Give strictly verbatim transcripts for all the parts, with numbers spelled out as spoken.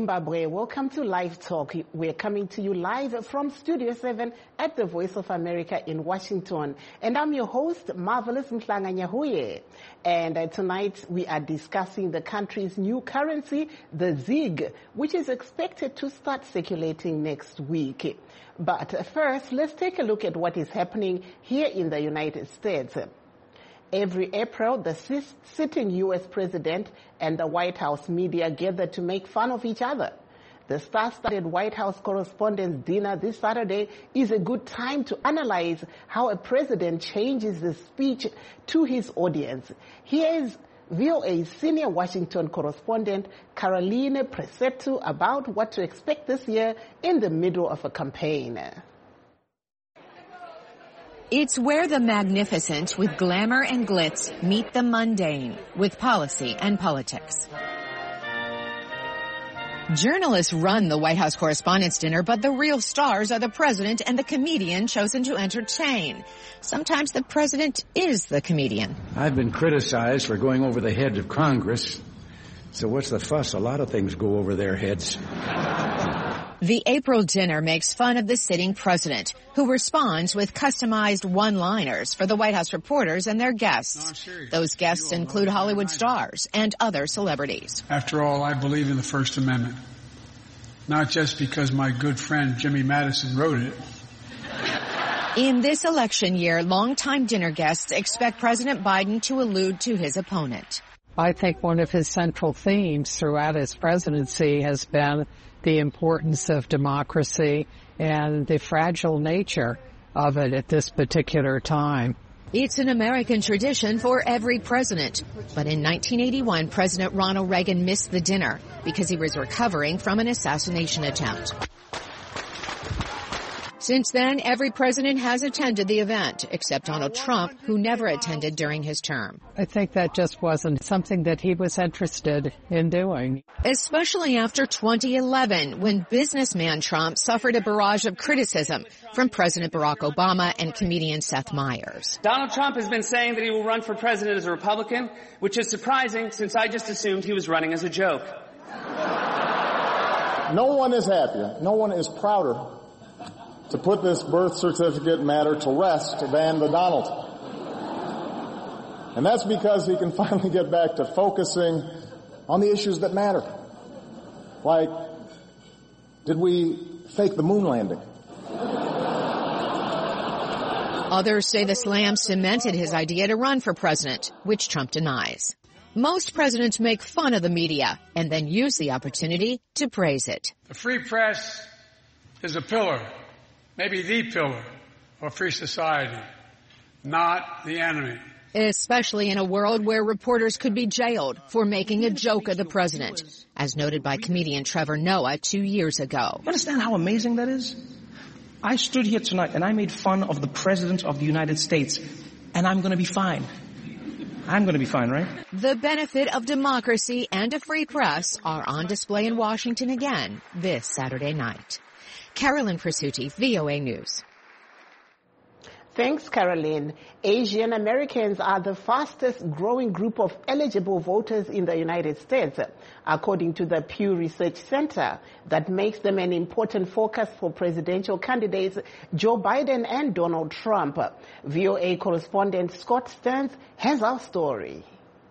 Zimbabwe. Welcome to Live Talk. We're coming to you live from Studio seven at the Voice of America in Washington. And I'm your host, Marvelous Mhlanga Nyahuye. And uh, tonight we are discussing the country's new currency, the ZiG, which is expected to start circulating next week. But first, let's take a look at what is happening here in the United States. Every April, the sitting U S president and the White House media gather to make fun of each other. The star-studded White House Correspondents' Dinner this Saturday is a good time to analyze how a president changes the speech to his audience. Here is V O A's senior Washington correspondent Caroline Presetu about what to expect this year in the middle of a campaign. It's where the magnificent with glamour and glitz meet the mundane with policy and politics. Journalists run the White House Correspondents' Dinner, but the real stars are the president and the comedian chosen to entertain. Sometimes the president is the comedian. I've been criticized for going over the head of Congress. So what's the fuss? A lot of things go over their heads. The April dinner makes fun of the sitting president, who responds with customized one-liners for the White House reporters and their guests. No, Those guests include Hollywood stars and other celebrities. After all, I believe in the First Amendment, not just because my good friend Jimmy Madison wrote it. In this election year, longtime dinner guests expect President Biden to allude to his opponent. I think one of his central themes throughout his presidency has been the importance of democracy and the fragile nature of it at this particular time. It's an American tradition for every president. But in nineteen eighty-one, President Ronald Reagan missed the dinner because he was recovering from an assassination attempt. Since then, every president has attended the event, except Donald Trump, who never attended during his term. I think that just wasn't something that he was interested in doing. Especially after twenty eleven, when businessman Trump suffered a barrage of criticism from President Barack Obama and comedian Seth Meyers. Donald Trump has been saying that he will run for president as a Republican, which is surprising since I just assumed he was running as a joke. No one is happier, no one is prouder to put this birth certificate matter to rest than the Donald. And that's because he can finally get back to focusing on the issues that matter. Like, did we fake the moon landing? Others say the slam cemented his idea to run for president, which Trump denies. Most presidents make fun of the media and then use the opportunity to praise it. The free press is a pillar, maybe the pillar of free society, not the enemy. Especially in a world where reporters could be jailed for making a joke of the president, as noted by comedian Trevor Noah two years ago. You understand how amazing that is? I stood here tonight and I made fun of the President of the United States, and I'm going to be fine. I'm going to be fine, right? The benefit of democracy and a free press are on display in Washington again this Saturday night. Caroline Presutti, V O A News. Thanks, Caroline. Asian Americans are the fastest growing group of eligible voters in the United States, according to the Pew Research Center. That makes them an important focus for presidential candidates Joe Biden and Donald Trump. V O A correspondent Scott Stearns has our story.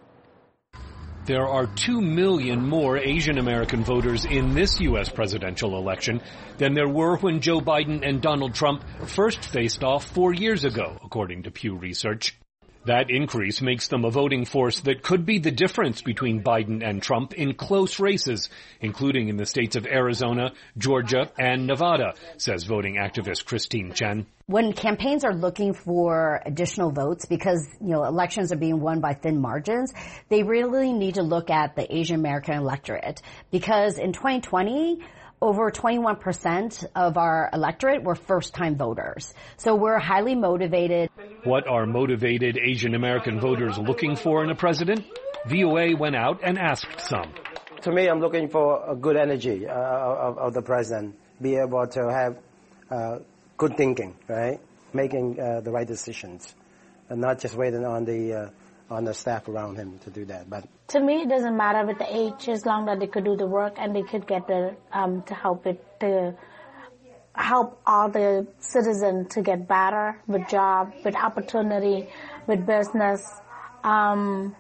There are two million more Asian American voters in this U S presidential election than there were when Joe Biden and Donald Trump first faced off four years ago, according to Pew Research. That increase makes them a voting force that could be the difference between Biden and Trump in close races, including in the states of Arizona, Georgia, and Nevada, says voting activist Christine Chen. When campaigns are looking for additional votes because, you know, elections are being won by thin margins, they really need to look at the Asian American electorate. Because in twenty twenty, over twenty-one percent of our electorate were first-time voters. So we're highly motivated. What are motivated Asian American voters looking for in a president? V O A went out and asked some. To me, I'm looking for a good energy uh, of, of the president, be able to have uh, good thinking, right? Making uh, the right decisions, and not just waiting on the uh, on the staff around him to do that. But to me, it doesn't matter with the age, as long as they could do the work and they could get the um, to help it to help all the citizens to get better with job, with opportunity, with business. Um,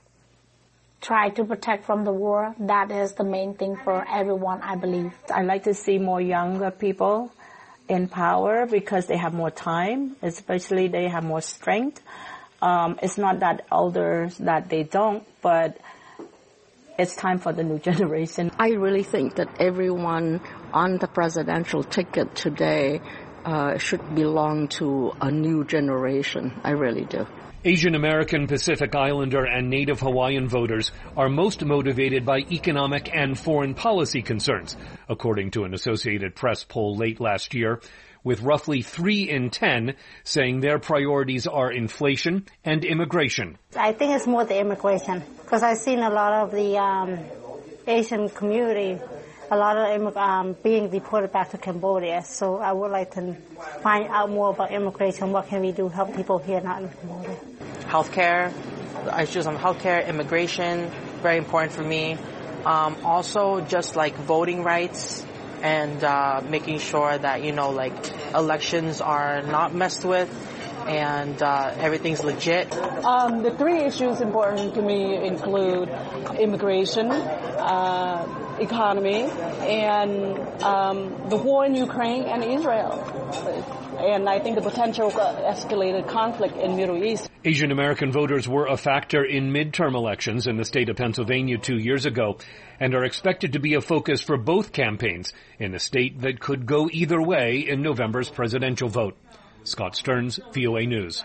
try to protect from the war. That is the main thing for everyone, I believe. I like to see more younger people in power because they have more time, especially they have more strength. Um, it's not that elders that they don't, but it's time for the new generation. I really think that everyone on the presidential ticket today uh, should belong to a new generation. I really do. Asian American, Pacific Islander, and Native Hawaiian voters are most motivated by economic and foreign policy concerns, according to an Associated Press poll late last year, with roughly three in ten saying their priorities are inflation and immigration. I think it's more the immigration, because I've seen a lot of the um, Asian community, a lot of um, being deported back to Cambodia. So I would like to find out more about immigration. What can we do to help people here, not in Cambodia? Healthcare, issues on healthcare, immigration, very important for me. Um, also, just like voting rights and uh, making sure that, you know, like elections are not messed with and uh, everything's legit. Um, the three issues important to me include immigration, uh, economy, and um, the war in Ukraine and Israel. And I think the potential escalated conflict in the Middle East. Asian American voters were a factor in midterm elections in the state of Pennsylvania two years ago and are expected to be a focus for both campaigns in a state that could go either way in November's presidential vote. Scott Stearns, V O A News.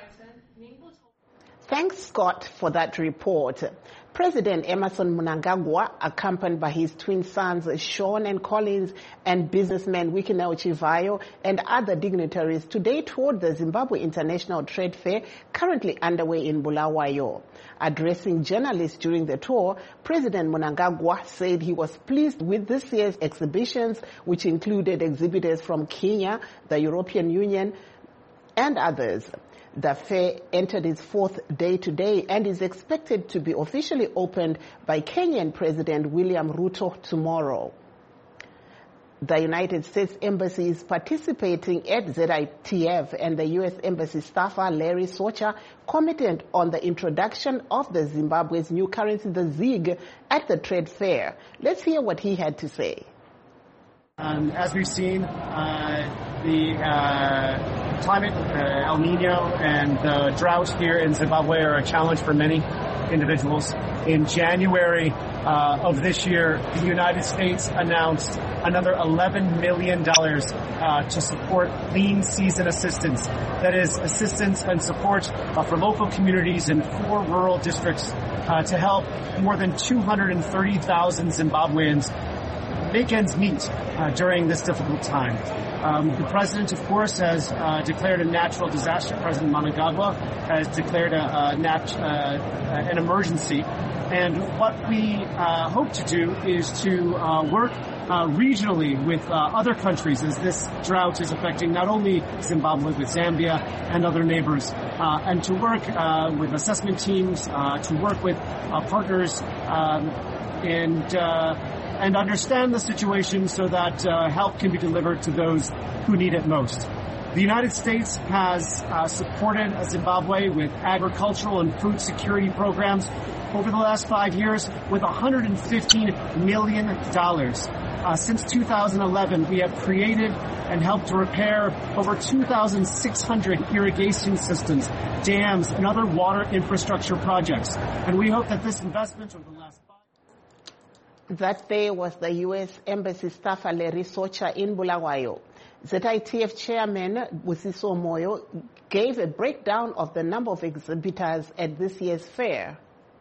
Thanks, Scott, for that report. President Emmerson Mnangagwa, accompanied by his twin sons Sean and Collins and businessman Wikineo Chivayo and other dignitaries, today toured the Zimbabwe International Trade Fair currently underway in Bulawayo. Addressing journalists during the tour, President Mnangagwa said he was pleased with this year's exhibitions, which included exhibitors from Kenya, the European Union, and others. The fair entered its fourth day today and is expected to be officially opened by Kenyan President William Ruto tomorrow. The United States Embassy is participating at Z I T F, and the U S Embassy staffer Larry Socha commented on the introduction of the Zimbabwe's new currency, the Z I G, at the trade fair. Let's hear what he had to say. Um, as we've seen, uh, the uh, climate, uh, El Nino, and the drought here in Zimbabwe are a challenge for many individuals. In January uh, of this year, the United States announced another eleven million dollars uh, to support lean season assistance. That is assistance and support uh, for local communities in four rural districts uh, to help more than two hundred thirty thousand Zimbabweans make ends meet uh, during this difficult time. Um, the president, of course, has uh, declared a natural disaster. President Mnangagwa has declared a, a nat- uh, an emergency. And what we uh, hope to do is to uh, work uh, regionally with uh, other countries as this drought is affecting not only Zimbabwe, but Zambia and other neighbors, uh, and to work uh, with assessment teams, uh, to work with uh, partners, um, and uh, and understand the situation so that uh, help can be delivered to those who need it most. The United States has uh, supported Zimbabwe with agricultural and food security programs over the last five years with one hundred fifteen million dollars. Uh, since two thousand eleven, we have created and helped to repair over two thousand six hundred irrigation systems, dams, and other water infrastructure projects. And we hope that this investment over the last That day was the U S Embassy staffer Larry Socha in Bulawayo. Z I T F Chairman Busiso Moyo gave a breakdown of the number of exhibitors at this year's fair.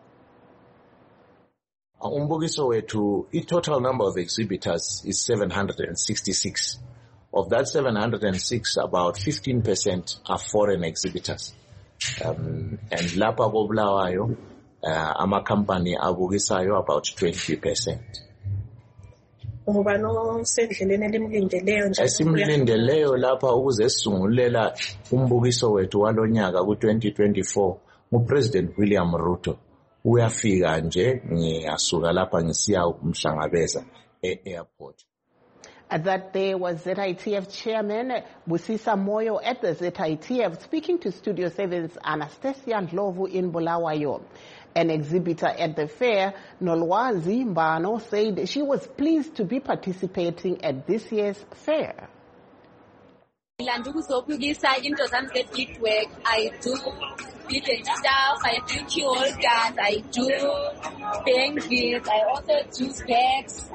Umbukiso wetu, the total number of exhibitors is seven hundred sixty-six. Of that seven hundred six, about fifteen percent are foreign exhibitors. Um, and Lapa Bulawayo, Uh, ama company abukisayo about twenty percent. Esimlindeleyo lapha ukuze sisungulele umbukiso wethu walonyaka ku twenty twenty-four nguPresident William Ruto. Uyafika nje ngiyasuka lapha ngisiya kumhlangabeza e-airport. That there was Z I T F Chairman Busisa Moyo at the Z I T F speaking to Studio seven's Anastasia Ndlovu in Bulawayo. An exhibitor at the fair, Nolwazi Mbano, said she was pleased to be participating at this year's fair. I do beaded stuff, I do key holders, I do bangles, I also do bags.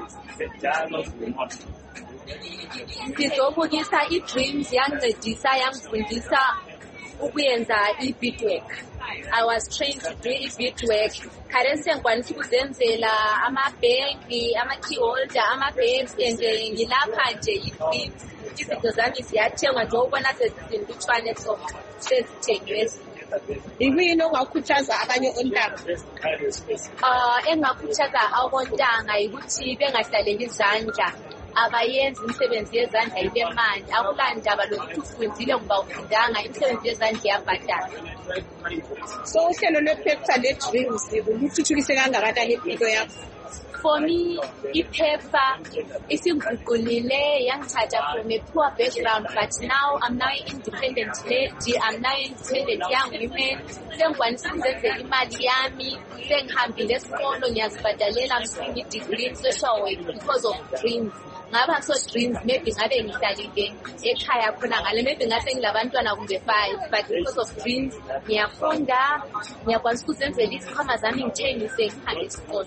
Ngizobukisa i-dreams yangincedisa yangifundisa ukuyenza i-beadwork. I was trained to do i-beadwork. Khathesi sengikwanisa ukuzenzela amabhengi, ama-key holder, ama-bags, and ngilapha nje i-dreams. Izinto zami ziyathengwa nje ubona sezizintutshwane so sezithengiwe. Yini ongakhuthaza abanye ontanga? Ah, engakhuthaza abontanga ukuthi bengahlaleli izandla. Abayenzi imisebenzi yezandla ibe manje. Akulandaba lokuthi ufundile ngoba ufundanga, imisebenzi yezandla iyabhadala. So uhlelo lwe-Pepfar le-Dreams luthuthukise kangakanani impilo yakho? For me, i-Pepfar isingiguqulile yangithatha from a poor background, but now I'm now an independent lady, I'm now an independent young woman. Sengikwanisa ukuzenzela imali yami, sengihambile esikolo ngiyazibhadalela, I'm doing a degree in social work because of dreams. Ngaba so dreams, maybe ngabe ngihlalile ekhaya khona ngale, maybe ngase ngilabantwana kumbe five, but because of dreams ngiyafunda, ngiyakwanisa ukuzenzela izikhwama zami ngithengise ngihambe esikolo.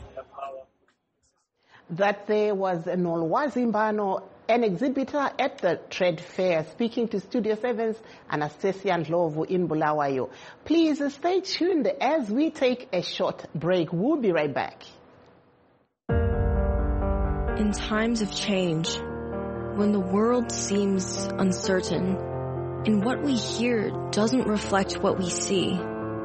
That there was Nolwazi Mbano, an exhibitor at the trade fair, speaking to Studio seven's Anastasia Ndlovu in Bulawayo. Please stay tuned as we take a short break. We'll be right back. In times of change, when the world seems uncertain and what we hear doesn't reflect what we see,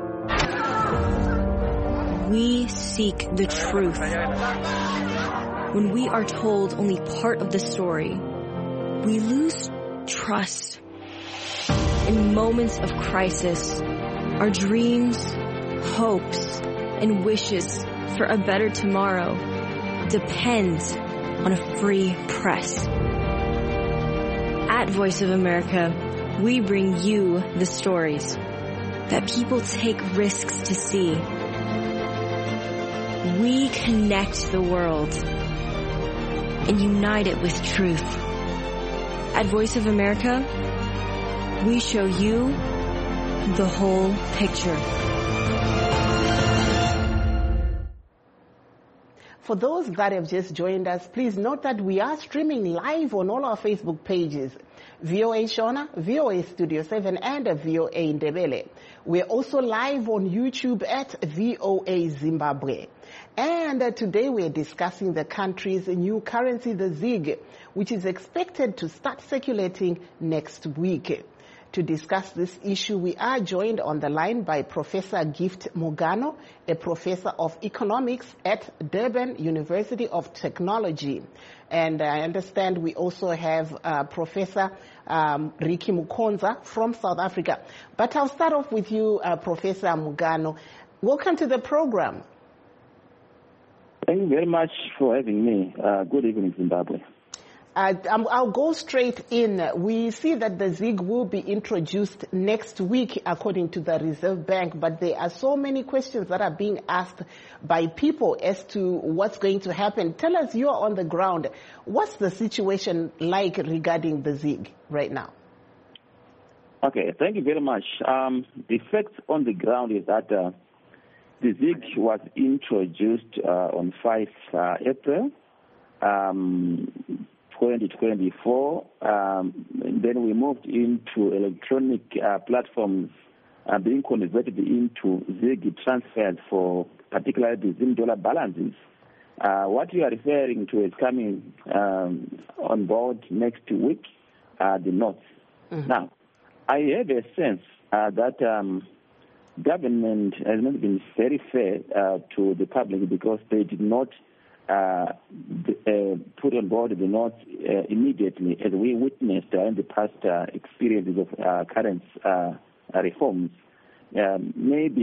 we seek the truth. When we are told only part of the story, we lose trust. In moments of crisis, our dreams, hopes, and wishes for a better tomorrow depend on a free press. At Voice of America, we bring you the stories that people take risks to see. We connect the world and unite it with truth. At Voice of America, we show you the whole picture. For those that have just joined us, please note that we are streaming live on all our Facebook pages, V O A Shona, V O A Studio seven, and V O A Ndebele. We're also live on YouTube at V O A Zimbabwe. And uh, today we're discussing the country's new currency, the ZiG, which is expected to start circulating next week. To discuss this issue, we are joined on the line by Professor Gift Mugano, a professor of economics at Durban University of Technology. And I understand we also have uh, Professor um, Ricky Mukonza from South Africa. But I'll start off with you, uh, Professor Mugano. Welcome to the program. Thank you very much for having me. Uh, good evening, Zimbabwe. Uh, I'll go straight in. We see that the ZiG will be introduced next week, according to the Reserve Bank, but there are so many questions that are being asked by people as to what's going to happen. Tell us, you're on the ground. What's the situation like regarding the ZiG right now? Okay, thank you very much. Um, the fact on the ground is that uh, the ZiG was introduced uh, on five April. Um, twenty twenty-four, um, then we moved into electronic uh, platforms uh, being converted into ZiG transfers for particularly the Zim dollar balances. Uh, what you are referring to is coming um, on board next week, uh, the notes. Mm-hmm. Now, I have a sense uh, that um, government has not been very fair uh, to the public because they did not Uh, the, uh, put on board the notes uh, immediately, as we witnessed uh, in the past uh, experiences of uh, current uh, reforms. Um, maybe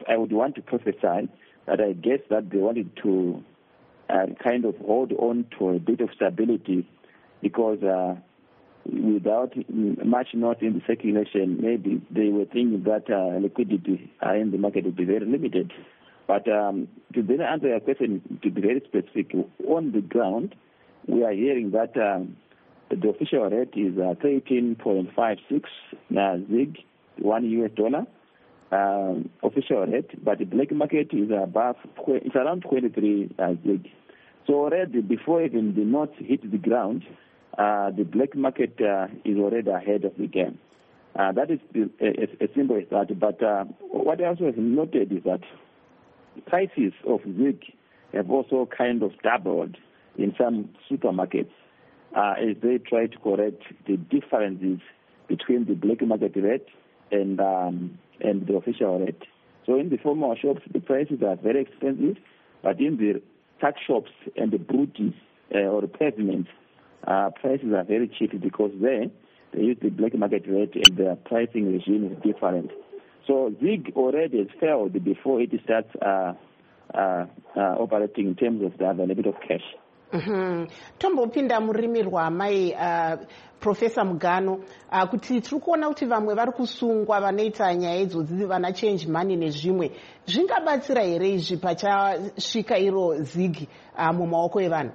I would want to prophesy that I guess that they wanted to uh, kind of hold on to a bit of stability because uh, without much note in the circulation, maybe they were thinking that uh, liquidity uh, in the market would be very limited. But um, to then answer your question, to be very specific, on the ground, we are hearing that um, the official rate is uh, thirteen point five six uh, zig, one U S dollar. Um, official rate, but the black market is above, it's around twenty-three uh, zig. So already before even the notes hit the ground, uh, the black market uh, is already ahead of the game. Uh, that is the, a, a symbol of that. But uh, what I also have noted is that prices of zig have also kind of doubled in some supermarkets uh, as they try to correct the differences between the black market rate and um, and the official rate. So in the formal shops, the prices are very expensive, but in the tuck shops and the booties uh, or the pavements, uh, prices are very cheap because there they use the black market rate and the pricing regime is different. So zig already has failed before it starts uh, uh, uh, operating in terms of the availability of cash. Mm-hmm. Tombopinda murimirwa mai uh, Professor Mugano uh, kuti tiri kuona kuti vamwe vari kusungwa vanoita nyaya idzodzi vana change money nezvimwe zvingabatsira here izvi pachasvika iro zigi uh, mumaoko evanhu?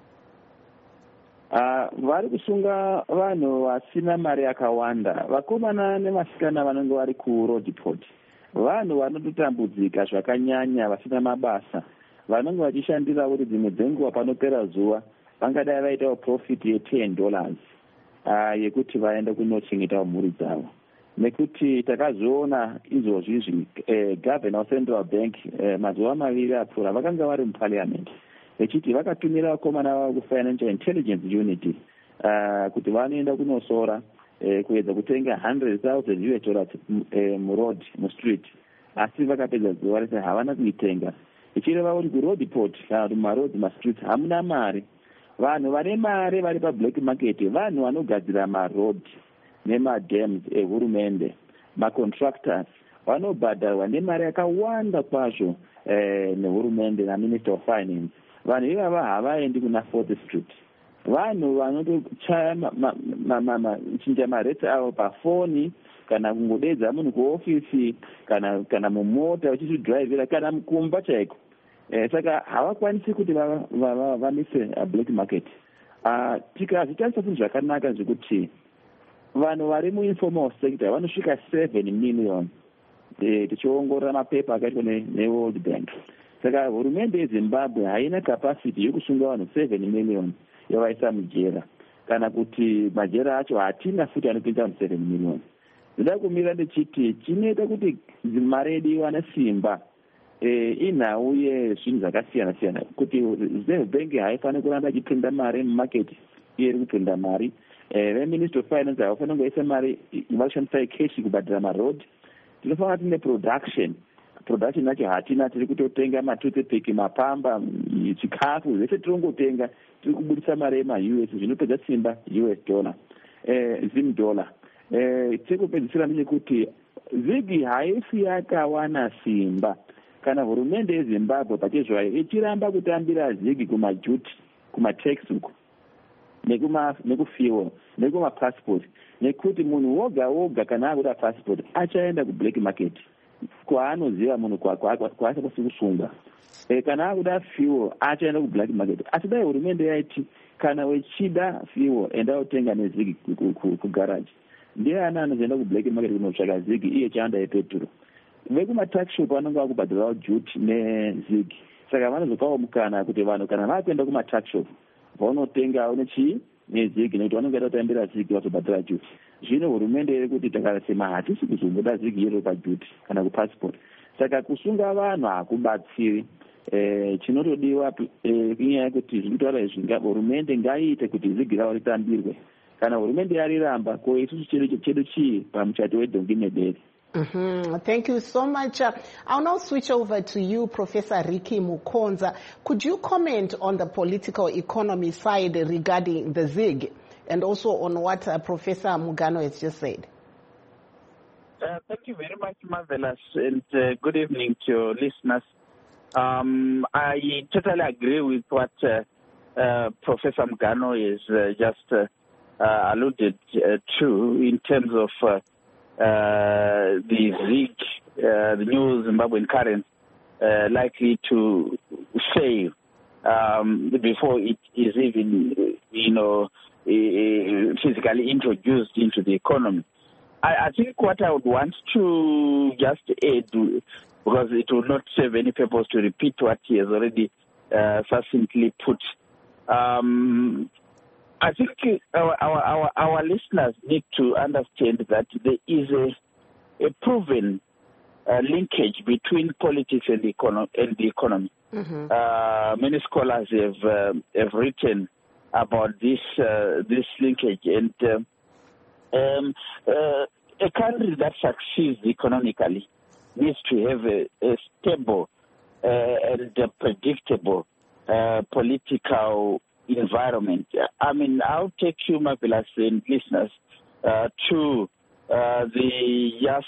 Uh, vari kusunga vanhu vasina mari yakawanda, vakomana nevasikana vanenge vari kuroadport, vanhu vanototambudzika zvakanyanya vasina mabasa, vanenge vachishandira kuti dzimwe dzenguva panopera zuva vangadai vaitawo profit ye10 dollars uh, yekuti vaende kunochengetawo mhuri dzavo. Nekuti takazoona izvozvizvi eh, governor wecentral bank eh, mazuva maviri apfuura vakanga vari muparliament vechiti vakatumira vakomana vavo kufinancial intelligence unit uh, kuti vanoenda kunosora eh, kuedza kutenga one hundred thousand U S dollars eh, muroad mustreet, asi vakapedza zuva rese havana kuitenga, ichireva kuti kuroadport kana kuti mumaroad mastreet hamuna mari. Vanhu vane mari vari pablack market vanhu vanogadzira maroad nemadams ehurumende, macontractors vanobhadharwa nemari yakawanda kwazvo eh, nehurumende naminister of finance. Vanhu ivava havaendi kuna fourth street. Vanhu vanotochaya chinja marete avo pafoni kana kungodedza munhu kuofisi kana kana mumota vachizvidhiraivira kana mukumba chaiko. Eh, saka havakwanisi kuti vamise black market. Uh, tikazvitarisa kuti zvakanaka zvekuti vanhu vari muinformal sector vanosvika seven million eh, tichiongorora mapepa akaitwa neworld bank. Saka hurumende yeZimbabwe haina capacity yokusunga vanhu seven million yavaisa mujera, kana kuti majera acho hatina futi anopinza vanhu seven million. Ndida kumira ndechiti chinoita kuti mari yedu iwane simba eh, inhau yezvinhu zvakasiyana siyana, kuti Reserve Bank haifaniri kuramba ichipinda mari mumarket iye iri kupinda mari. Eh, veminister of finance havafaniri kungoisa mari vachishandisa cash kubhadhira maroad. Tinofanira tine production production yacho hatina, tiri kutotenga matoothpick, mapamba, chikafu zvese tirongotenga, tiri kubudisa mari yema-U S zvinopedza simba U S dollar eh, zim dollar. Eh, tiri kupedzisira ndechekuti zigi haisi yakawana simba kana hurumende yeZimbabwe pachezvayo ichiramba kutambira zigi kumajuti, kumatax uko nekufuel nekumapassport, nekuti munhu woga woga kana akuda passport achaenda kublack market kwaanoziva munhu kwaasakwanisi kusunga. E, kana akuda fuel achaenda kublack market. Asi dai hurumende yaiti kana wechida fuel enda utenga nezigi kugarage, ndiye ana anozoenda kublack market kunotsvaka zigi iye chanda yepetro. Vekuma-tax shop vanenge vakubhadhirawo duty nezigi, saka vanozopawo mukana kuti vanhu kana vakuenda kuma-tax shop vanotengawo nechii nezigi, nekuti vanenge vaida kutambira zigi vazobhadhira duty. Zvino hurumende iri kuti takasema hatisi kuzongoda zigi iro paduty kana kupassport, saka kusunga vanhu hakubatsiri. Eh, chinotodiwa eh, inyaya yekuti zvinotaura izvi hurumende ngaiite kuti zigi ravo ritambirwe. Kana hurumende yariramba, ko isusu chedu chedu chii pamuchato wedhongi nedere. Mm-hmm. Thank you so much. Uh, I'll now switch over to you, Professor Ricky Mukonza. Could you comment on the political economy side regarding the zig and also on what uh, Professor Mugano has just said? Uh, thank you very much, Marvelous, and uh, good evening to your listeners. Um, I totally agree with what uh, uh, Professor Mugano is uh, just uh, uh, alluded uh, to in terms of uh, uh, the ZiG, uh, the new Zimbabwean currency, uh, likely to fail um, before it is even, you know, physically introduced into the economy. I, I think what I would want to just add, because it will not serve any purpose to repeat what he has already uh, succinctly put. Um, I think our, our, our, our listeners need to understand that there is a, a proven uh, linkage between politics and the, econo- and the economy. Mm-hmm. Uh, many scholars have uh, have written about this uh, this linkage, and uh, um, uh, a country that succeeds economically needs to have a, a stable uh, and a predictable uh, political environment. I mean, I'll take you, Marvelous, and listeners, uh, to uh, the yes,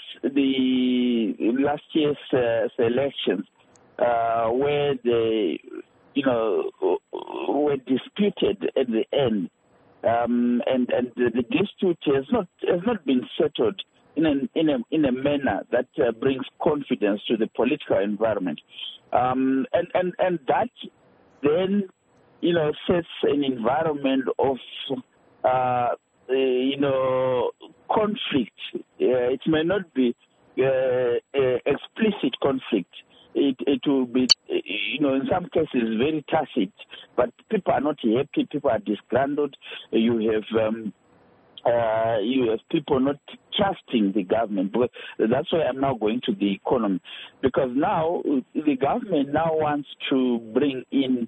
the last year's uh, elections, uh, where they, you know, were disputed at the end, um, and and the, the dispute has not has not been settled in a in a in a manner that uh, brings confidence to the political environment, um, and and and that then, you know, sets an environment of, uh, uh, you know, conflict. Uh, it may not be uh, uh, explicit conflict. It, it will be, you know, in some cases very tacit, but people are not happy, people are disgruntled. You have um, uh, you have people not trusting the government. But that's why I'm now going to the economy, because now the government now wants to bring in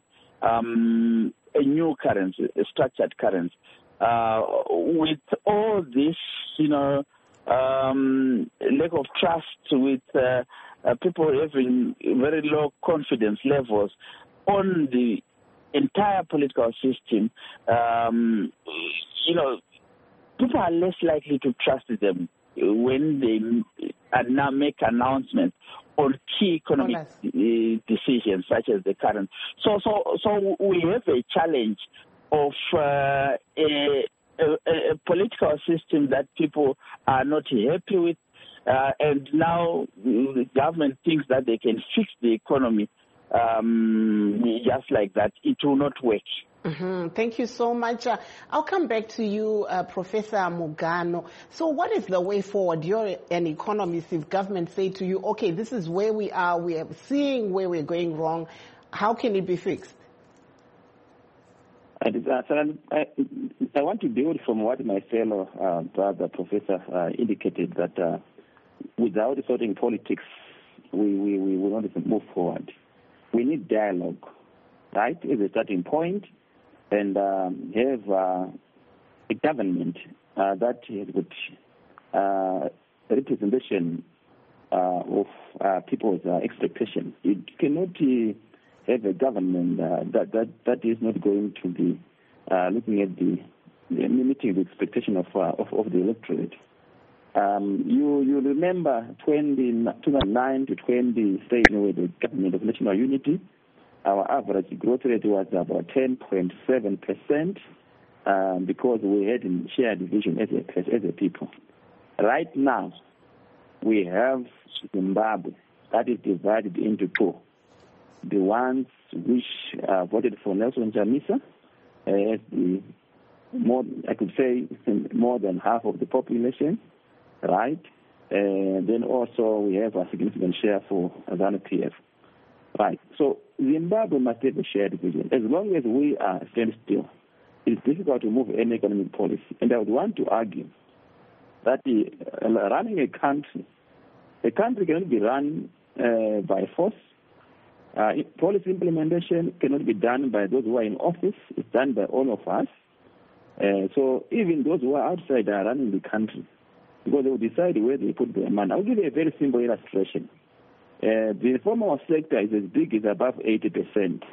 Um, a new currency, a structured currency. Uh, with all this, you know, um, lack of trust, with uh, uh, people having very low confidence levels on the entire political system, um, you know, people are less likely to trust them when they uh, now make announcements on key economic uh, decisions such as the current. So, so, so we have a challenge of uh, a, a, a political system that people are not happy with, uh, and now the government thinks that they can fix the economy um, just like that. It will not work. Mm-hmm. Thank you so much. Uh, I'll come back to you, uh, Professor Mugano. So what is the way forward? You're an economist. If government say to you, okay, this is where we are, we are seeing where we're going wrong, how can it be fixed? I, I, I want to build from what my fellow uh, brother, Professor, uh, indicated, that uh, without sorting politics, we, we, we will not move forward. We need dialogue, right, as a starting point, and um, have uh, a government uh, that would uh, representation uh, of uh, people's uh, expectations. You cannot uh, have a government uh, that, that that is not going to be uh, looking at the, the meeting the expectation of, uh, of of the electorate. Um, you you remember twenty, two thousand nine to twenty, staying with the government of national unity. Our average growth rate was about ten point seven percent um, because we had a shared vision as a, as, as a people. Right now, we have Zimbabwe that is divided into two. The ones which uh, voted for Nelson Chamisa, uh, as the more, I could say, more than half of the population, right? And then also we have a significant share for ZANU P F. Right. So Zimbabwe must have a shared vision. As long as we are stand still, it's difficult to move any economic policy. And I would want to argue that the, uh, running a country, a country cannot be run uh, by force. Uh, policy implementation cannot be done by those who are in office. It's done by all of us. Uh, so even those who are outside are running the country, because they will decide where they put their money. I'll give you a very simple illustration. Uh, the informal sector is as big as above eighty percent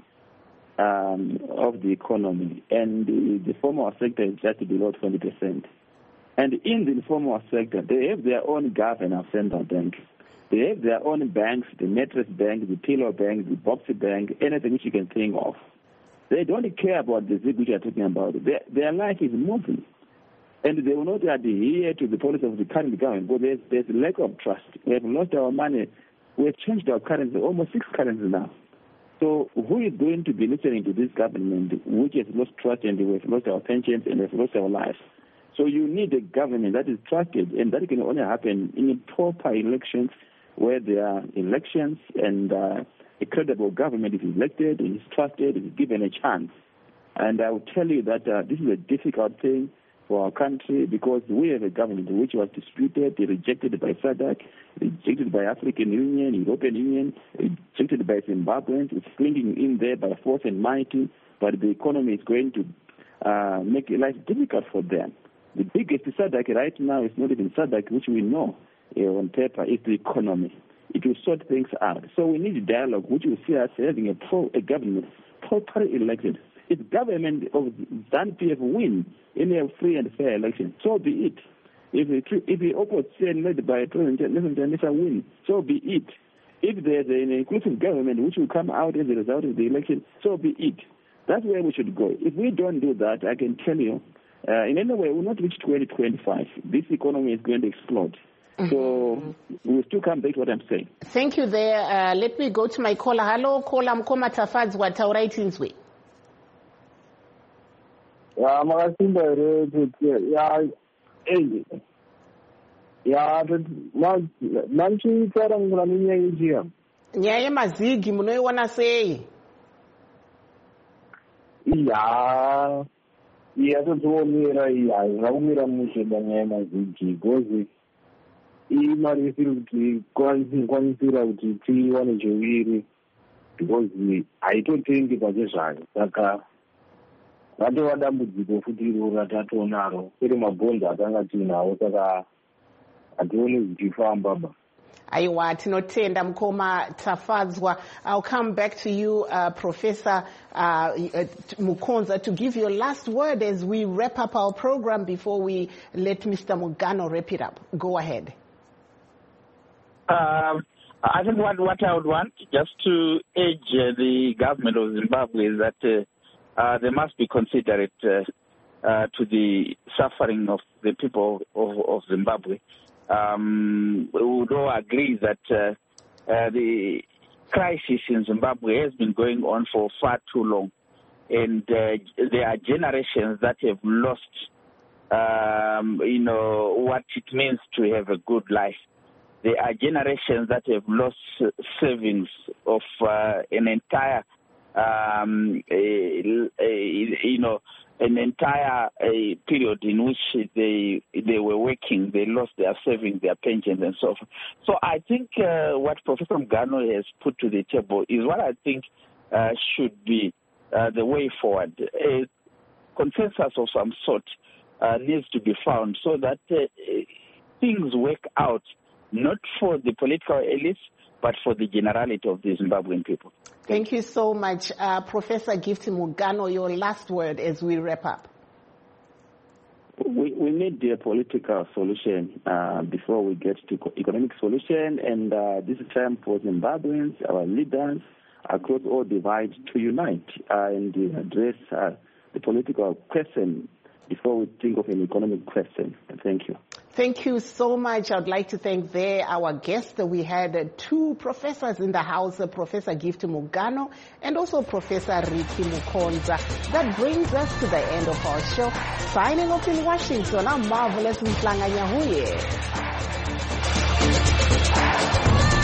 um, of the economy, and the, the formal sector is just below twenty percent. And in the informal sector, they have their own governor central bank. They have their own banks, the mattress bank, the pillow bank, the boxy bank, anything which you can think of. They don't care about the zig which you are talking about. Their, their life is moving. And they will not adhere to the policy of the current government, but there's, there's a lack of trust. We have lost our money. We have changed our currency, almost six currencies now. So who is going to be listening to this government which has lost trust, and we have lost our pensions and we have lost our lives? So you need a government that is trusted, and that can only happen in proper elections where there are elections and uh, a credible government is elected, is trusted, is given a chance. And I will tell you that uh, this is a difficult thing for our country because we have a government which was disputed, rejected by SADC, rejected by African Union, European Union, rejected by Zimbabweans. It's clinging in there by force and might, but the economy is going to uh, make life difficult for them. The biggest SADC right now is not even SADC, which we know uh, on paper, is the economy. It will sort things out. So we need a dialogue, which will see us having a, pro, a government properly elected. If government of ZANU-P F win in a free and fair election, so be it. If the, if the opposition led by President Nesa win, so be it. If there's an inclusive government which will come out as a result of the election, so be it. That's where we should go. If we don't do that, I can tell you, uh, in any way, we'll not reach twenty twenty-five. This economy is going to explode. Mm-hmm. So we'll still come back to what I'm saying. Thank you there. Uh, let me go to my caller. Hello, caller Mkoma Tafadzwa Tauraitinzwe. Ya makasimba ere kuti ya eh ya manchi tsara ngula minyanya njia nyaya mazigi munoiona sei? Ya ya totomira ya ngaumira musheda nyaya mazigi gozi imari isiri kuti kwanisira kuti tiwane chiviri because haitotengi pachezvayo saka ratova dambudziko futi iroro ratatonaro kwete mabhonzi atanga tinawo saka hationi zvichifamba ba. Aiwa, tinotenda Mkoma Tafadzwa. I'll come back to you, uh, Professor uh, Mukonza, to give your last word as we wrap up our program before we let Mister Mugano wrap it up. Go ahead. Uh, I think what, what I would want just to urge uh, the government of Zimbabwe is that uh, Uh, they must be considerate uh, uh, to the suffering of the people of, of Zimbabwe. Um, we would all agree that uh, uh, the crisis in Zimbabwe has been going on for far too long. And uh, there are generations that have lost, um, you know, what it means to have a good life. There are generations that have lost savings of uh, an entire Um, a, a, you know, an entire a period in which they they were working, they lost their savings, their pensions, and so forth. So I think uh, what Professor Mugano has put to the table is what I think uh, should be uh, the way forward. A consensus of some sort uh, needs to be found so that uh, things work out, not for the political elites, but for the generality of the Zimbabwean people. Thank you so much. Uh, Professor Gift Mugano, your last word as we wrap up. We, we need a political solution uh, before we get to economic solution, and uh, this is time for Zimbabweans, our leaders across all divides to unite uh, and address uh, the political question before we think of an economic question. Thank you. Thank you so much. I'd like to thank there our guests. We had uh, two professors in the house, uh, Professor Gift Mugano and also Professor Ricky Mukonza. That brings us to the end of our show. Signing off in Washington, I'm Marvelous Mhlanga Nyahuye.